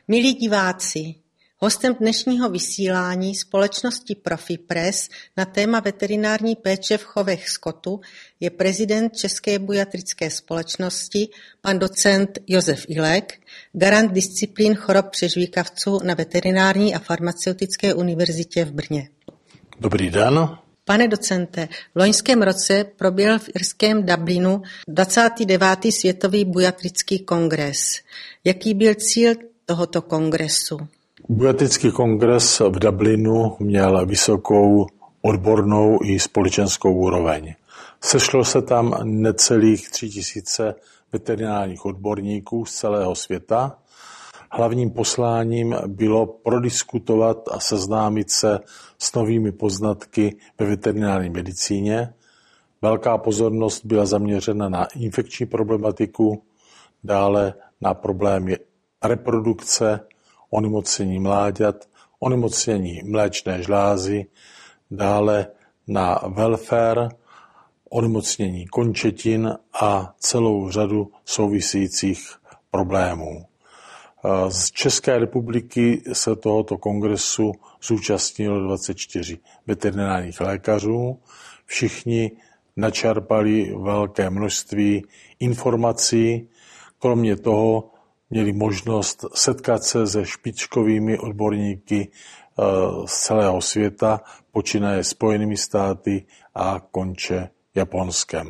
Milí diváci, hostem dnešního vysílání společnosti Profipress na téma veterinární péče v chovech skotu je prezident České bujatrické společnosti, pan docent Josef Ilek, garant disciplín chorob přežvýkavců na Veterinární a farmaceutické univerzitě v Brně. Dobrý den. Pane docente, v loňském roce proběhl v irském Dublinu 29. světový bujatrický kongres. Jaký byl cíl tohoto kongresu? Bujatrický kongres v Dublinu měl vysokou odbornou i společenskou úroveň. Sešlo se tam necelých 3000 veterinárních odborníků z celého světa. Hlavním posláním bylo prodiskutovat a seznámit se s novými poznatky ve veterinární medicíně. Velká pozornost byla zaměřena na infekční problematiku, dále na problémy reprodukce, onemocnění mláďat, onemocnění mléčné žlázy, dále na welfare, onemocnění končetin a celou řadu souvisejících problémů. Z České republiky se tohoto kongresu zúčastnilo 24 veterinárních lékařů. Všichni načerpali velké množství informací. Kromě toho měli možnost setkat se se špičkovými odborníky z celého světa, počínaje Spojenými státy a konče Japonskem.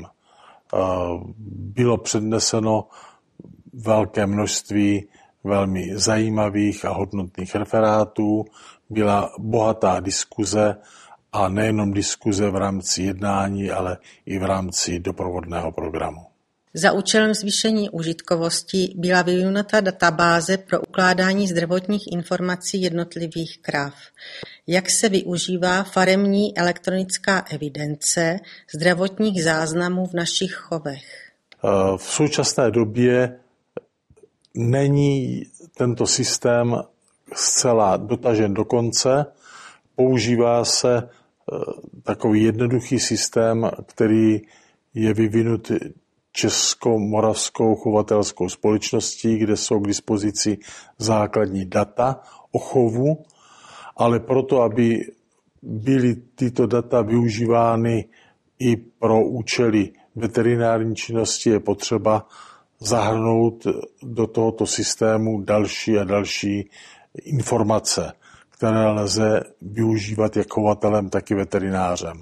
Bylo předneseno velké množství velmi zajímavých a hodnotných referátů, byla bohatá diskuze a nejenom diskuze v rámci jednání, ale i v rámci doprovodného programu. Za účelem zvýšení užitkovosti byla vyvinuta databáze pro ukládání zdravotních informací jednotlivých krav. Jak se využívá faremní elektronická evidence zdravotních záznamů v našich chovech? V současné době není tento systém zcela dotažen do konce. Používá se takový jednoduchý systém, který je vyvinut Českomoravskou chovatelskou společností, kde jsou k dispozici základní data o chovu, ale proto, aby byly tyto data využívány i pro účely veterinární činnosti, je potřeba zahrnout do tohoto systému další a další informace, které lze využívat jak chovatelem, tak i veterinářem.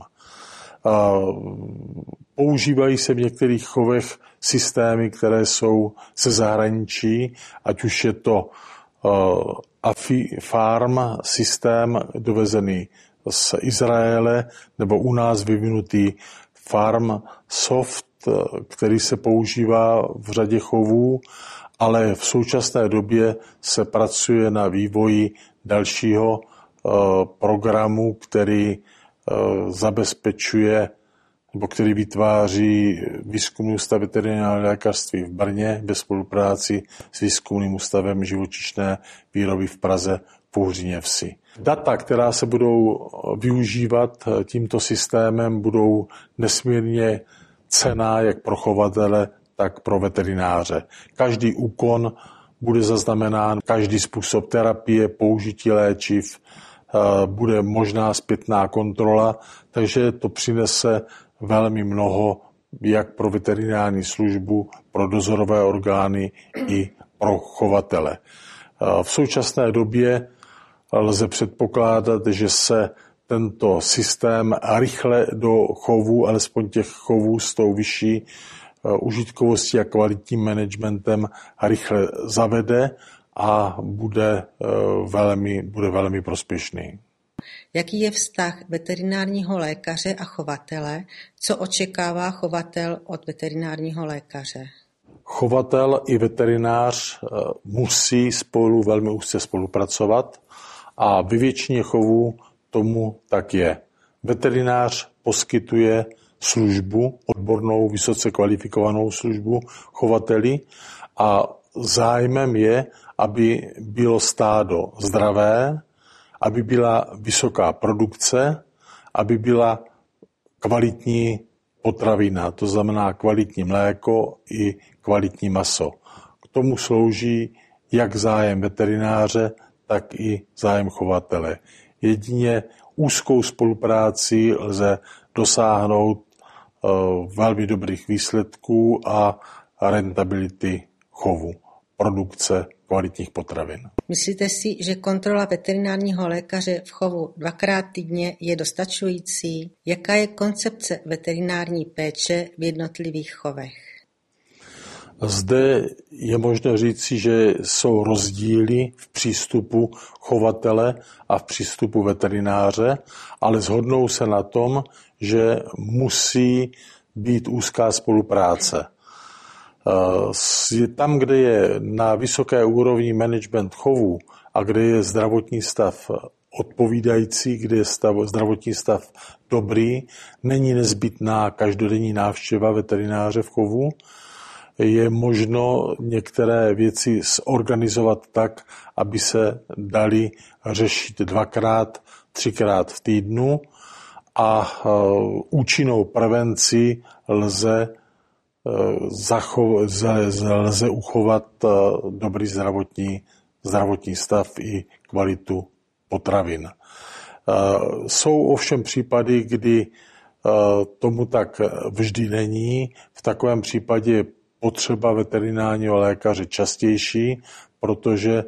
Používají se v některých chovech systémy, které jsou ze zahraničí, ať už je to AFI-Farm systém dovezený z Izraele, nebo u nás vyvinutý Farm Soft, který se používá v řadě chovů, ale v současné době se pracuje na vývoji dalšího programu, který zabezpečuje nebo který vytváří Výzkumný ústav veterinárního lékařství v Brně ve spolupráci s Výzkumným ústavem živočišné výroby v Praze v Uhříně Vsi. Data, která se budou využívat tímto systémem, budou nesmírně cenná jak pro chovatele, tak pro veterináře. Každý úkon bude zaznamenán, každý způsob terapie, použití léčiv, bude možná zpětná kontrola, takže to přinese velmi mnoho jak pro veterinární službu, pro dozorové orgány i pro chovatele. V současné době lze předpokládat, že se tento systém rychle do chovů, alespoň těch chovů s tou vyšší užitkovostí a kvalitním managementem rychle zavede a bude velmi prospěšný. Jaký je vztah veterinárního lékaře a chovatele? Co očekává chovatel od veterinárního lékaře? Chovatel i veterinář musí spolu velmi úzce spolupracovat a ve většině chovů tomu tak je. Veterinář poskytuje službu, odbornou, vysoce kvalifikovanou službu chovateli a zájmem je, aby bylo stádo zdravé, aby byla vysoká produkce, aby byla kvalitní potravina, to znamená kvalitní mléko i kvalitní maso. K tomu slouží jak zájem veterináře, tak i zájem chovatele. Jedině úzkou spolupráci lze dosáhnout velmi dobrých výsledků a rentability chovu, produkce kvalitních potravin. Myslíte si, že kontrola veterinárního lékaře v chovu 2krát týdně je dostačující? Jaká je koncepce veterinární péče v jednotlivých chovech? Zde je možné říci, že jsou rozdíly v přístupu chovatele a v přístupu veterináře, ale shodnou se na tom, že musí být úzká spolupráce. Tam, kde je na vysoké úrovni management chovů a kde je zdravotní stav odpovídající, kde je zdravotní stav dobrý, není nezbytná každodenní návštěva veterináře v chovu. Je možno některé věci zorganizovat tak, aby se daly řešit 2krát, 3krát v týdnu a účinnou prevenci lze uchovat dobrý zdravotní stav i kvalitu potravin. Jsou ovšem případy, kdy tomu tak vždy není. V takovém případě je potřeba veterinárního lékaře častější, protože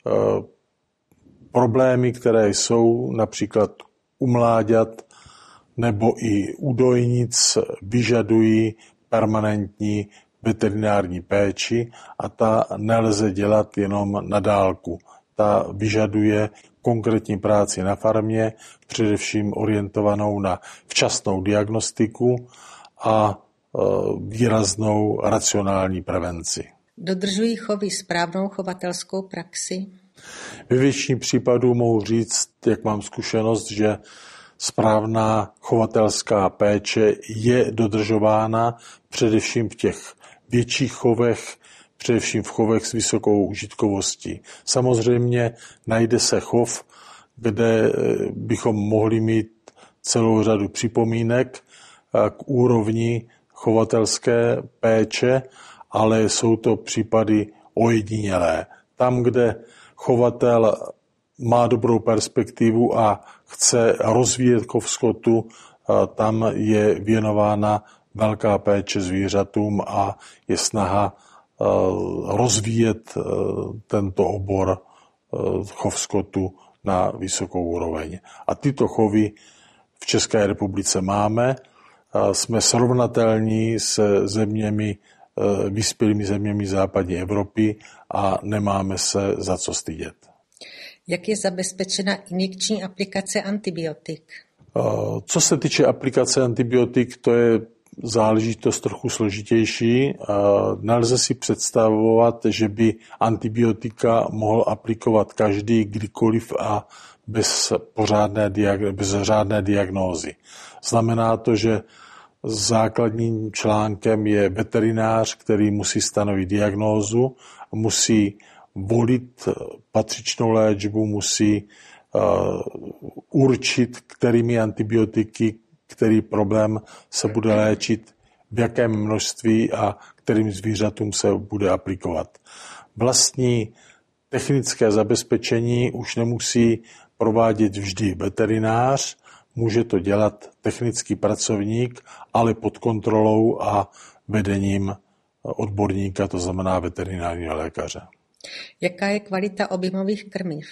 problémy, které jsou například u mláďat nebo i u dojnic, vyžadují permanentní veterinární péči a ta nelze dělat jenom na dálku. Ta vyžaduje konkrétní práci na farmě, především orientovanou na včasnou diagnostiku a výraznou racionální prevenci. Dodržují chovy správnou chovatelskou praxi? Ve většině případů mohu říct, jak mám zkušenost, že správná chovatelská péče je dodržována především v těch větších chovech, především v chovech s vysokou užitkovostí. Samozřejmě najde se chov, kde bychom mohli mít celou řadu připomínek k úrovni chovatelské péče, ale jsou to případy ojedinělé. Tam, kde chovatel má dobrou perspektivu a chce rozvíjet chov skotu, tam je věnována velká péče zvířatům a je snaha rozvíjet tento obor chov skotu na vysokou úroveň. A tyto chovy v České republice máme. Jsme srovnatelní se vyspělými zeměmi západní Evropy a nemáme se za co stydět. Jak je zabezpečena injekční aplikace antibiotik? Co se týče aplikace antibiotik, to je záležitost trochu složitější. Nelze si představovat, že by antibiotika mohl aplikovat každý kdykoliv a bez řádné diagnózy. Znamená to, že základním článkem je veterinář, který musí stanovit diagnózu, musí volit patřičnou léčbu, musí určit, kterými antibiotiky, který problém se bude léčit, v jakém množství a kterým zvířatům se bude aplikovat. Vlastní technické zabezpečení už nemusí provádět vždy veterinář, může to dělat technický pracovník, ale pod kontrolou a vedením odborníka, to znamená veterinárního lékaře. Jaká je kvalita objemových krmiv?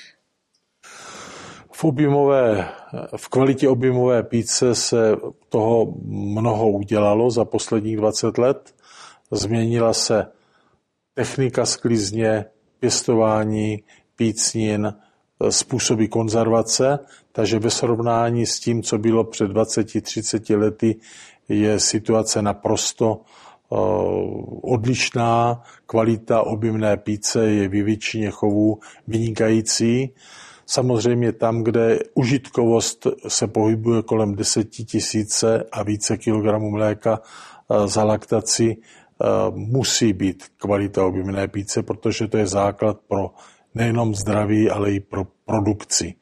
V kvalitě objemové píce se toho mnoho udělalo za posledních 20 let. Změnila se technika sklizně, pěstování pícnin, způsoby konzervace, takže ve srovnání s tím, co bylo před 20-30 lety, je situace naprosto odlišná. Kvalita objemné píce je ve většině chovů vynikající. Samozřejmě tam, kde užitkovost se pohybuje kolem 10 000 a více kilogramů mléka za laktaci, musí být kvalita objemné píce, protože to je základ pro nejenom zdraví, ale i pro produkci.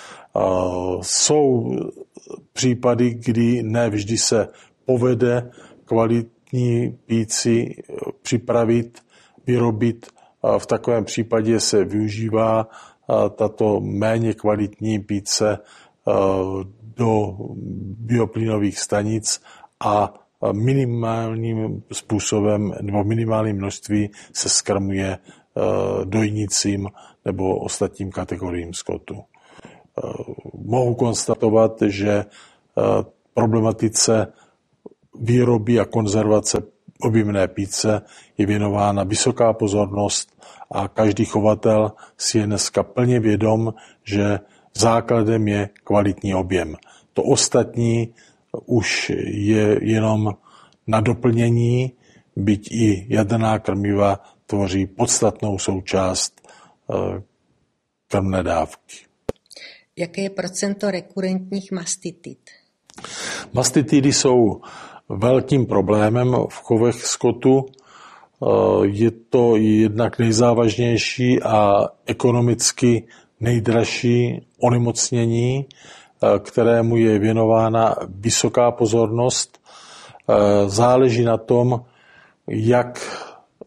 Jsou případy, kdy ne vždy se povede kvalitní píci připravit, vyrobit v takovém případě se využívá tato méně kvalitní píce do bioplynových stanic a minimálním způsobem nebo minimálním množství se skrmuje dojnicím nebo ostatním kategoriím skotu. Mohu konstatovat, že problematice výroby a konzervace objemné píce je věnována vysoká pozornost a každý chovatel si je dneska plně vědom, že základem je kvalitní objem. To ostatní už je jenom na doplnění, byť i jaderná krmiva tvoří podstatnou součást krmné dávky. Jaké je procento rekurentních mastitid? Mastitidy jsou velkým problémem v chovech skotu. Je to jednak nejzávažnější a ekonomicky nejdražší onemocnění, kterému je věnována vysoká pozornost. Záleží na tom, jak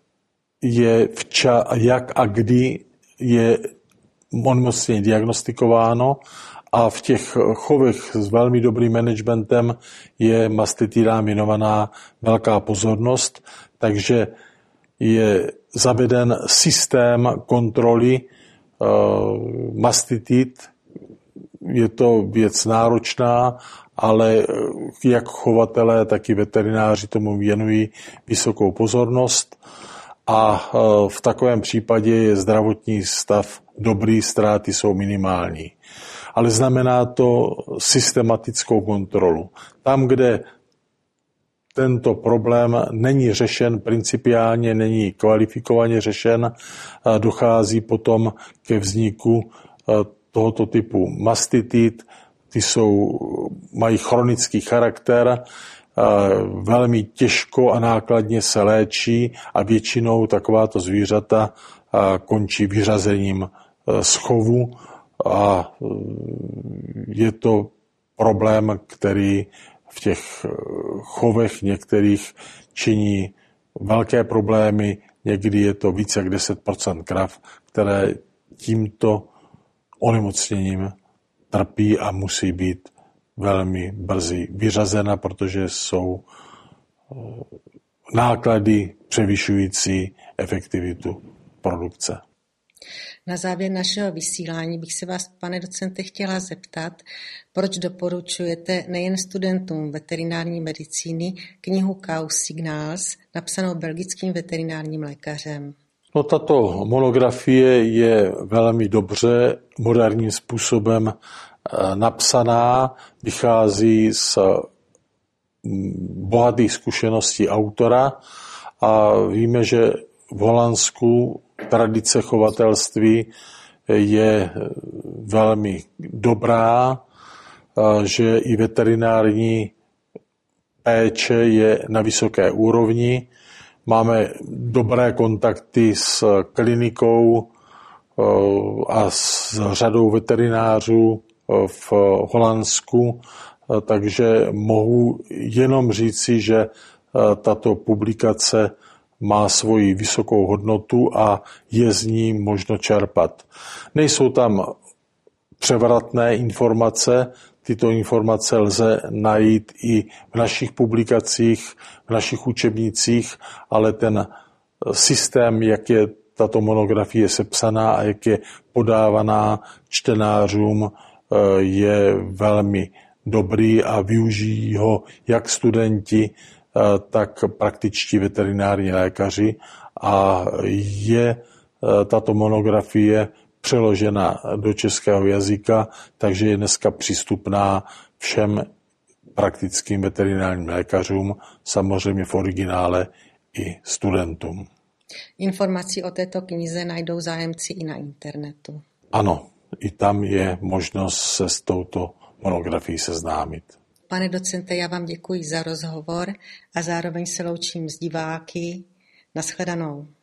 a kdy je onemocnění diagnostikováno, a v těch chovech s velmi dobrým managementem je mastitidám věnovaná velká pozornost, takže je zaveden systém kontroly mastitid. Je to věc náročná, ale jak chovatelé, tak i veterináři tomu věnují vysokou pozornost a v takovém případě je zdravotní stav dobrý, ztráty jsou minimální. Ale znamená to systematickou kontrolu. Tam, kde tento problém není řešen principiálně, není kvalifikovaně řešen, dochází potom ke vzniku tohoto typu mastitid. Ty mají chronický charakter, velmi těžko a nákladně se léčí a většinou takováto zvířata končí vyřazením z chovu a je to problém, který v těch chovech některých činí velké problémy, někdy je to více jak 10% krav, které tímto onemocněním trpí a musí být velmi brzy vyřazena, protože jsou náklady převyšující efektivitu produkce. Na závěr našeho vysílání bych se vás, pane docente, chtěla zeptat, proč doporučujete nejen studentům veterinární medicíny knihu Cow Signals, napsanou belgickým veterinárním lékařem. No, tato monografie je velmi dobře moderním způsobem napsaná, vychází z bohatých zkušeností autora a víme, že v Holandsku tradice chovatelství je velmi dobrá, že i veterinární péče je na vysoké úrovni. Máme dobré kontakty s klinikou a s řadou veterinářů v Holandsku, takže mohu jenom říci, že tato publikace má svoji vysokou hodnotu a je z ní možno čerpat. Nejsou tam převratné informace, tyto informace lze najít i v našich publikacích, v našich učebnicích, ale ten systém, jak je tato monografie sepsaná a jak je podávaná čtenářům, je velmi dobrý a využijí ho jak studenti, tak praktičtí veterinární lékaři a je tato monografie přeložena do českého jazyka, takže je dneska přístupná všem praktickým veterinárním lékařům, samozřejmě v originále i studentům. Informaci o této knize najdou zájemci i na internetu. Ano, i tam je možnost se s touto monografií seznámit. Pane docente, já vám děkuji za rozhovor a zároveň se loučím s diváky. Nashledanou.